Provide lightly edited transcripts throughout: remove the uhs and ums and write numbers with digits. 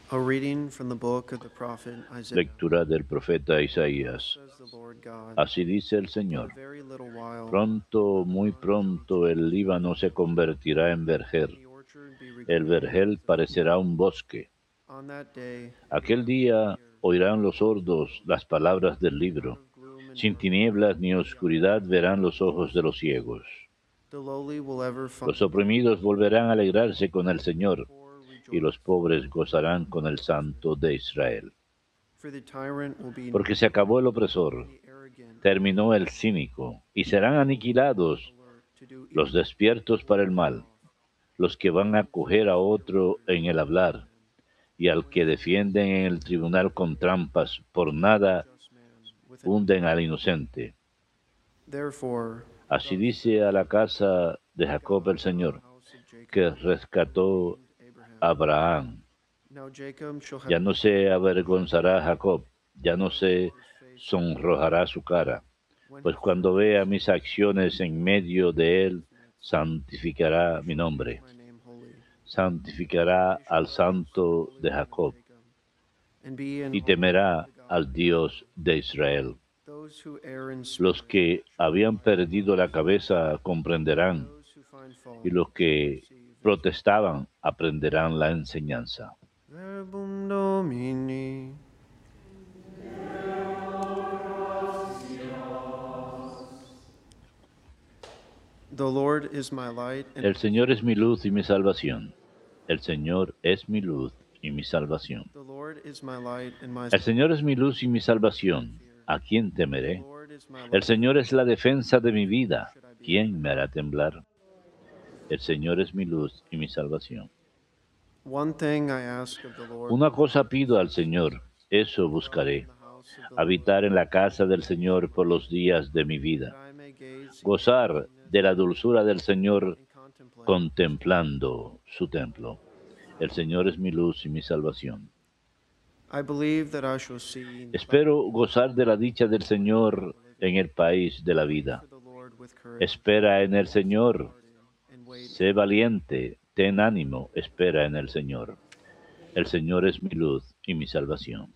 A reading from the book of the prophet Isaiah. Lectura del profeta Isaías. Says the Lord God, Así dice el in a Señor: very little while, pronto, muy pronto, el Líbano se convertirá en vergel, and the orchard be el regarded vergel as a field. parecerá un bosque. On that day, the Aquel deaf shall día hear, oirán los sordos las palabras del and out libro. of gloom and Sin darkness tinieblas ni the eyes oscuridad of the verán los ojos de helpless. los ciegos. The lowly will ever find Los oprimidos volverán a alegrarse con el and the Señor, poor y rejoice los pobres gozarán con el Santo de Israel. For the tyrant will be Porque se acabó el opresor, and the arrogant terminó el cínico, y serán aniquilados alert to do los evil, despiertos para el mal, los que van a acoger a otro en el hablar, y al que defienden en el tribunal con trampas, por nada just man with an hunden al inocente. Therefore, Así thus dice a la casa de Jacob God el to the Señor, house of Jacob, que who rescató redeemed a Abraham. Abraham. Now Jacob shall have Ya no se avergonzará Jacob, ya no se his face sonrojará su cara, when pues he cuando shall vea mis see acciones en medio de él, his midst, santificará mi shall make nombre, my name holy. santificará They shall al reverence the Santo Holy de One of Jacob, Jacob, and be in y awe of temerá the God al of Dios Israel. de Israel. Those who err in Los spirit que shall habían revive the perdido la cause, cabeza and comprenderán, those who find y fault los shall que receive victory. protestaban aprenderán la enseñanza. Verbum Domini. The Lord is my light and El my Señor es mi salvation. luz y mi salvación. El Señor es mi luz y mi salvación. The Lord is my light and my El Señor es salvation. mi luz y mi Whom shall I salvación. fear? ¿A quién The temeré? Lord is my El light Señor and es my la defensa de mi salvation. Whom vida. should I be ¿Quién afraid? me hará temblar? El Señor es mi luz y mi salvación. One thing I ask of the Lord, Una cosa pido al Señor, eso to dwell in buscaré, the house of the Lord habitar en la casa del all Señor por my los days, días de mi that vida, I may gaze into the gozar holiness de la dulzura del Señor and contemplate His temple. contemplando su templo. El Señor es mi luz y mi salvación. I believe that I shall see by the Espero gozar de la dicha del Señor the living. en el país de la Wait vida. for the Lord with courage. Espera en el Señor, And wait sé valiente, ten ánimo, espera en el Señor. El Señor es mi luz y mi salvación.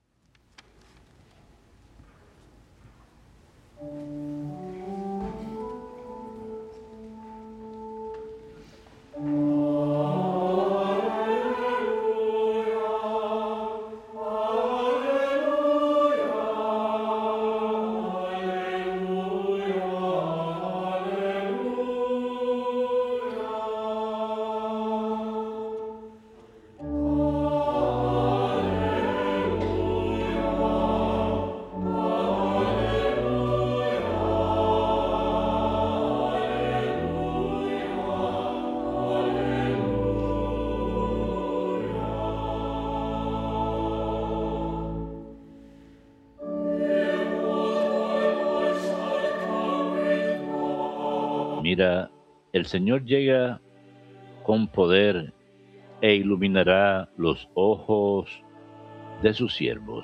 Mira, el Señor llega con poder e iluminará los ojos de sus siervos.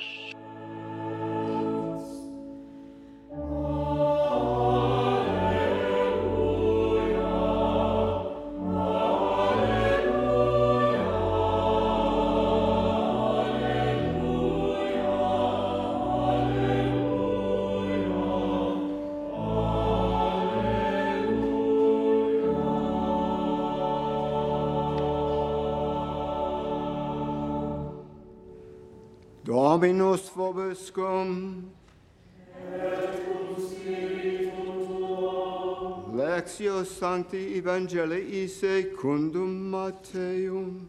Dominus vobiscum. Lectio Sancti Evangelii secundum Matteum.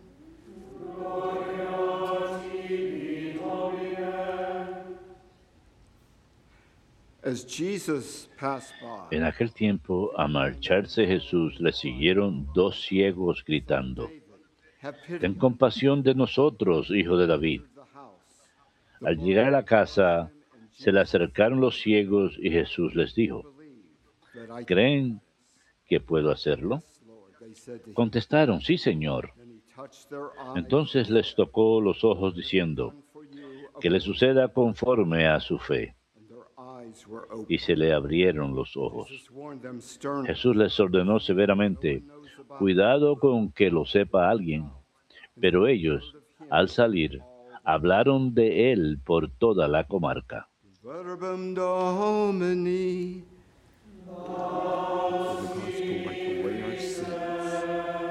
As Jesus passed by, En aquel tiempo, a marcharse Jesús, le siguieron dos ciegos gritando: have pity Ten compasión de nosotros, hijo de David. of the house. Al llegar a la casa, se le acercaron los ciegos y Jesús les dijo: That I ¿Creen que puedo hacerlo? Lord, they said to him. Contestaron: Sí, Señor. And he touched their eyes. Entonces les tocó los ojos diciendo: For you, Que le suceda conforme a su fe. and their eyes were open. Y se le abrieron los ojos. Jesus warned them sternly. Jesús les ordenó severamente: Cuidado con que lo sepa alguien. Pero ellos Al salir, hablaron de él por toda la comarca. Verbum Domini. For the gospel wipe away our sins.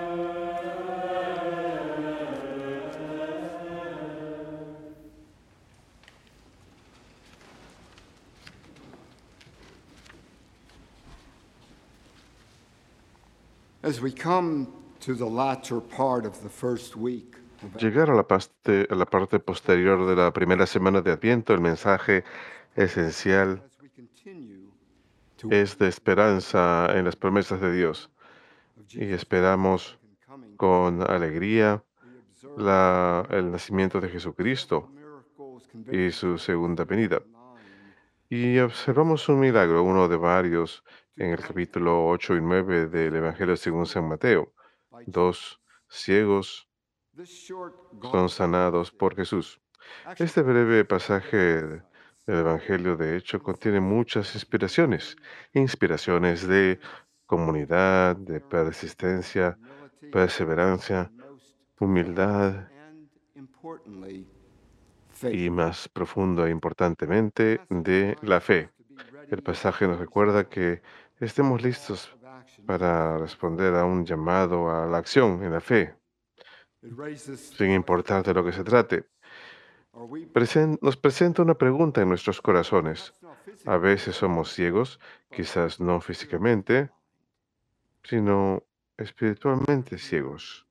As we come to the latter part of the first week of Llegar a la parte posterior de la primera semana de Adviento, el mensaje esencial as we continue to es de esperanza en las promesas de Dios y esperamos coming, con alegría we observe el nacimiento de Jesucristo miracles y su segunda venida. 9 Y observamos un milagro, uno de varios, en el capítulo 8 y 9 del Evangelio según San Mateo. Dos ciegos This short son sanados por Jesús. Este breve pasaje del Evangelio, de hecho, contiene muchas inspiraciones de comunidad, de persistencia, perseverancia, humildad and importantly, y faith. más profundo e importantemente de la fe. El pasaje nos recuerda que estemos listos para responder a un llamado a la acción en la fe, It raises sin importar de lo que se trate. are we Nos presenta una pregunta en nuestros corazones. not physically, A veces somos ciegos, quizás no físicamente, sino espiritualmente ciegos.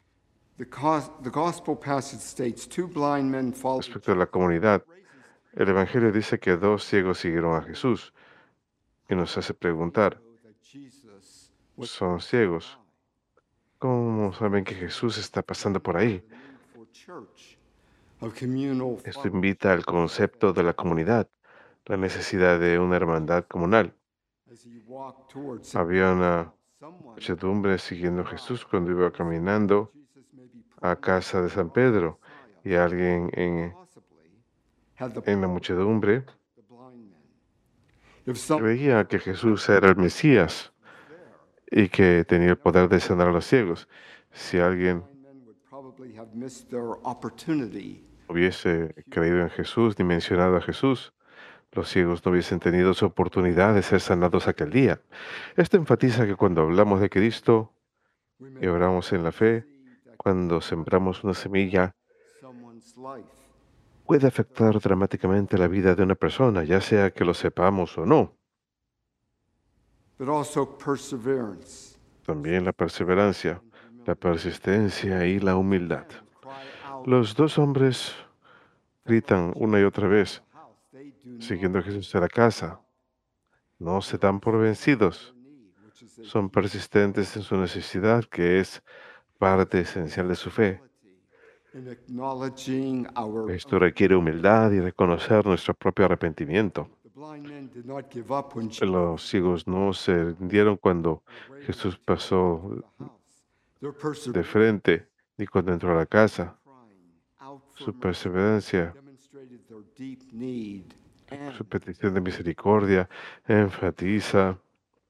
the gospel passage states two blind men followed Respecto a la comunidad, el Evangelio dice que dos ciegos siguieron a Jesús y nos hace preguntar, that Jesus was ¿son ciegos? ¿Cómo saben que Jesús está pasando por ahí? the need for church of communal Esto invita al concepto de la comunidad, la necesidad de una hermandad comunal. as he walked towards Había una someone muchedumbre siguiendo a Jesús cuando iba caminando Jesus may be a casa de San Pedro y alguien possibly had en la muchedumbre the blind men. If some creía que Jesús era el Mesías y que tenía el poder de sanar a los ciegos. Si alguien blind men would probably have missed their opportunity hubiese creído en Jesús ni mencionado a Jesús, los ciegos no hubiesen tenido su oportunidad de ser sanados aquel día. Esto enfatiza que cuando hablamos de Cristo we y may oramos en la fe, see that cuando sembramos una semilla, someone's life. puede afectar dramáticamente la vida de una persona, ya sea que lo sepamos o no. But also perseverance. También la perseverancia, la persistencia y la humildad. Cry out Los dos hombres gritan una y otra vez, house. They do siguiendo a Jesús a la casa. No se dan por vencidos. need, which is Son persistentes en su necesidad, que es parte esencial de su fe. in acknowledging our Esto requiere humildad y reconocer nuestro propio arrepentimiento. the blind men did not give up when Jesus Los ciegos no se rindieron cuando Jesús pasó the house. Their de perseverance frente ni cuando entró a la casa. crying out for Su mercy perseverancia, demonstrated their deep need and su petición de misericordia enfatiza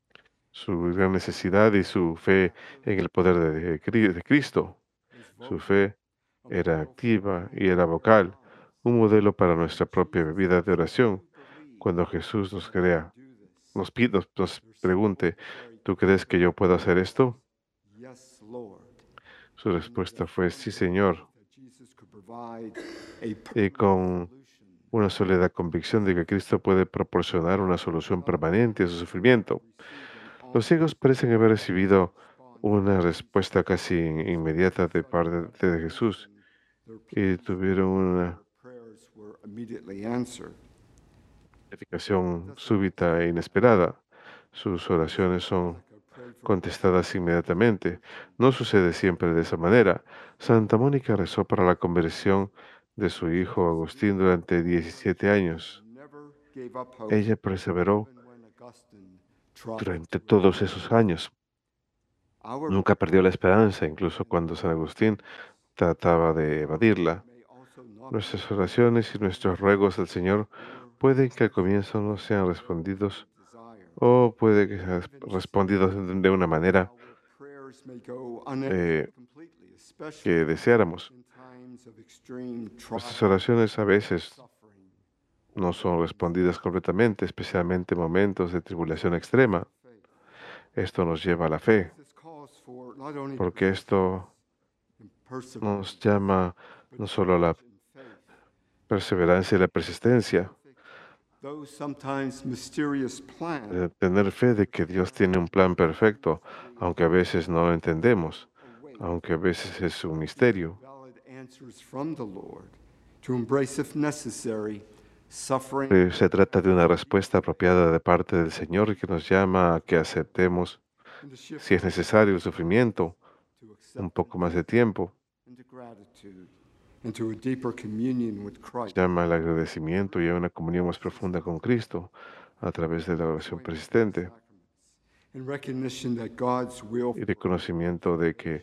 su gran necesidad y su fe en el poder de Cristo. Su fe era activa y era vocal, un modelo para nuestra propia vida de oración. Cuando Jesús nos crea, nos pide, nos pregunte, ¿tú crees que yo puedo hacer esto? yes, Lord. Su respuesta fue, sí, Señor, That Jesus could provide a y con solution. una sólida convicción de que Cristo puede proporcionar una solución permanente a su sufrimiento. Los ciegos parecen haber recibido una respuesta casi inmediata de parte de Jesús y tuvieron una Prayers were immediately answered. gratificación súbita e inesperada. Sus oraciones son contestadas inmediatamente. No sucede siempre de esa manera. Santa Mónica rezó para la conversión de su hijo Agustín durante 17 años. Never gave up hope Ella perseveró even when Augustine tried. durante todos esos años. Our Nunca perdió la esperanza, incluso cuando San Agustín trataba de evadirla. may also not Nuestras oraciones y nuestros ruegos al Señor pueden que al comienzo no sean respondidos desire. o puede que sean respondidos de una manera Our prayers may go unanswered eh, completely, que deseáramos. in times of extreme Nuestras trial, oraciones a veces suffering, no son respondidas completamente, especialmente en momentos de tribulación extrema. faith. Esto nos lleva a la fe, This calls for not only porque esto and perseverance, nos llama but no solo a la courage and faith. perseverancia y la persistencia, Though sometimes mysterious plan de tener fe de que Dios tiene un plan perfecto, aunque a veces no lo entendemos, await aunque a veces es un misterio. valid answers from the Lord to embrace, if necessary, suffering Se trata de una respuesta apropiada de parte del Señor que nos llama a que aceptemos, and to shift si es necesario, el sufrimiento, to un poco acceptance más de tiempo. and to gratitude and to a deeper communion with Christ. Llama al agradecimiento y a una comunión más profunda con Cristo a través de la oración persistente In recognition that God's will y reconocimiento de que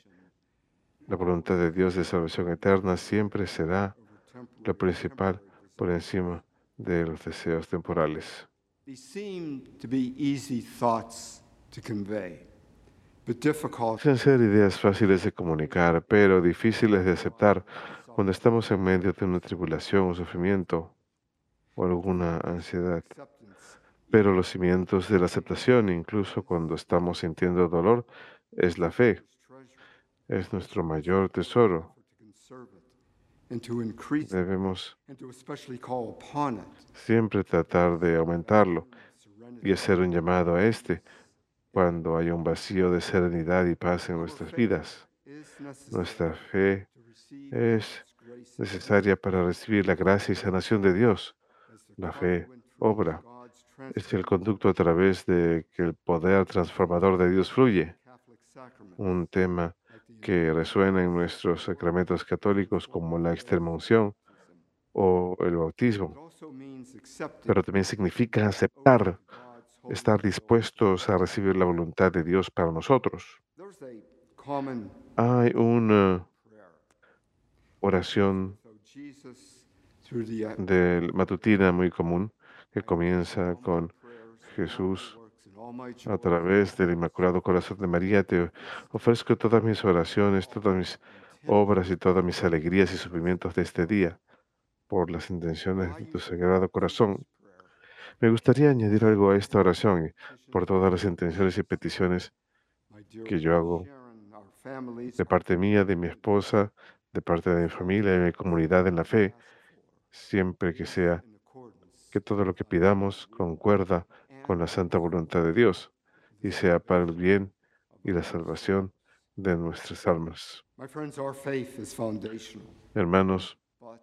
la voluntad de Dios de salvación eterna siempre será over temporal, lo principal por encima de los deseos temporales. these seem to be easy thoughts to convey, but difficult Parecen ser ideas fáciles de comunicar, pero difíciles de aceptar cuando estamos en medio de una tribulación o sufrimiento o alguna ansiedad. acceptance Pero los cimientos de la aceptación, incluso cuando estamos sintiendo dolor, es la fe, treasure es nuestro mayor tesoro. to conserve it and to increase it Debemos and to especially call upon it. siempre tratar de aumentarlo Serenity y hacer un llamado a este cuando hay un vacío de serenidad y paz en nuestras vidas. is necessary Nuestra fe to receive es God's grace necesaria para recibir la gracia y sanación de Dios. as the La fe conduit through which obra. God's Es el conducto a través de que el poder transformador de Dios fluye. Catholic sacrament, Un tema que resuena en nuestros sacramentos católicos como la extremaunción o el it bautismo, also means accepting pero también significa aceptar, God's holy estar will. dispuestos a recibir la voluntad de Dios para nosotros. There's a common Hay una prayer. oración So Jesus, through the matutina muy común que comienza con Jesús. A través del Inmaculado Corazón de María te ofrezco todas mis oraciones, todas mis obras y todas mis alegrías y sufrimientos de este día por las intenciones de tu Sagrado Corazón. Me gustaría añadir algo a esta oración y por todas las intenciones y peticiones que yo hago de parte mía, de mi esposa, de parte de mi familia y de mi comunidad en la fe, siempre que sea que todo lo que pidamos concuerda con la santa voluntad de Dios y sea para el bien y la salvación de nuestras almas. My friends, our faith is foundational, Hermanos, but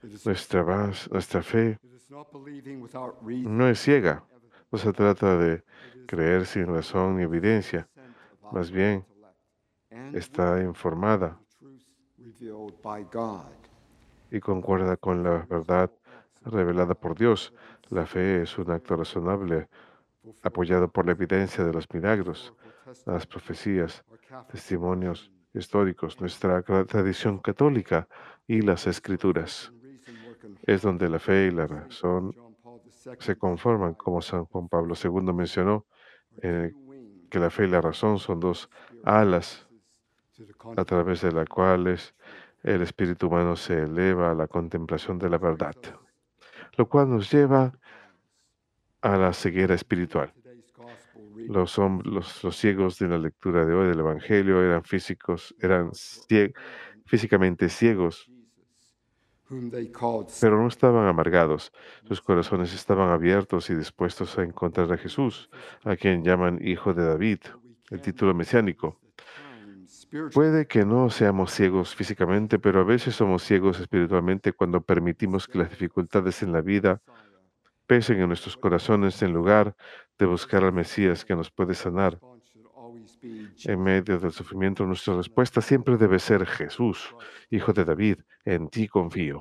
nuestra fe it is not believing without reason. no es ciega, no se trata de creer sin razón ni evidencia, más bien And está informada the truth revealed by God. y concuerda con la verdad revelada por Dios. La fe es un acto razonable apoyado por la evidencia de los milagros, las profecías, testimonios históricos, nuestra tradición católica y las escrituras. Es donde la fe y la razón se conforman, como San Juan Pablo II mencionó, que la fe y la razón son dos alas a través de las cuales el espíritu humano se eleva a la contemplación de la verdad, lo cual nos lleva a la ceguera espiritual. Los ciegos de la lectura de hoy del Evangelio eran físicamente ciegos, Whom they called pero no estaban amargados. Sus corazones estaban abiertos y dispuestos a encontrar a Jesús, a quien llaman Hijo de David, el título mesiánico. Puede que no seamos ciegos físicamente, pero a veces somos ciegos espiritualmente cuando permitimos que las dificultades en la vida pesen en nuestros corazones en lugar de buscar al Mesías que nos puede sanar. En medio del sufrimiento, nuestra respuesta siempre debe ser Jesús, Hijo de David, en ti confío.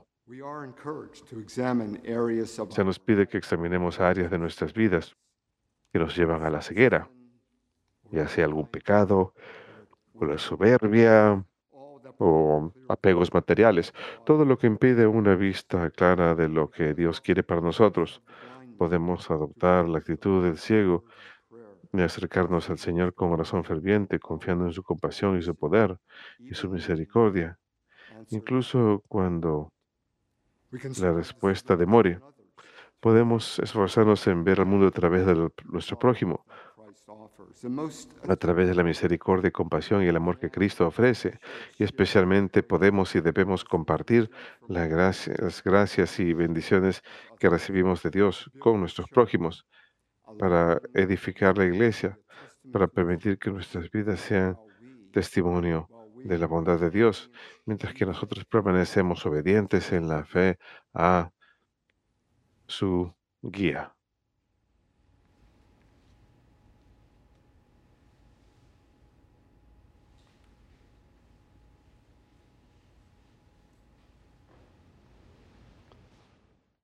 Se nos pide que examinemos áreas de nuestras vidas que nos llevan a la ceguera, ya sea algún pecado, o la soberbia, o apegos materiales, todo lo que impide una vista clara de lo que Dios quiere para nosotros. Podemos adoptar la actitud del ciego y acercarnos al Señor con oración ferviente, confiando en su compasión y su poder y su misericordia, incluso cuando la respuesta demore. Podemos esforzarnos en ver al mundo a través de nuestro prójimo, a través de la misericordia, compasión y el amor que Cristo ofrece. Y especialmente podemos y debemos compartir las gracias y bendiciones que recibimos de Dios con nuestros prójimos para edificar la iglesia, para permitir que nuestras vidas sean testimonio de la bondad de Dios, mientras que nosotros permanecemos obedientes en la fe a su guía.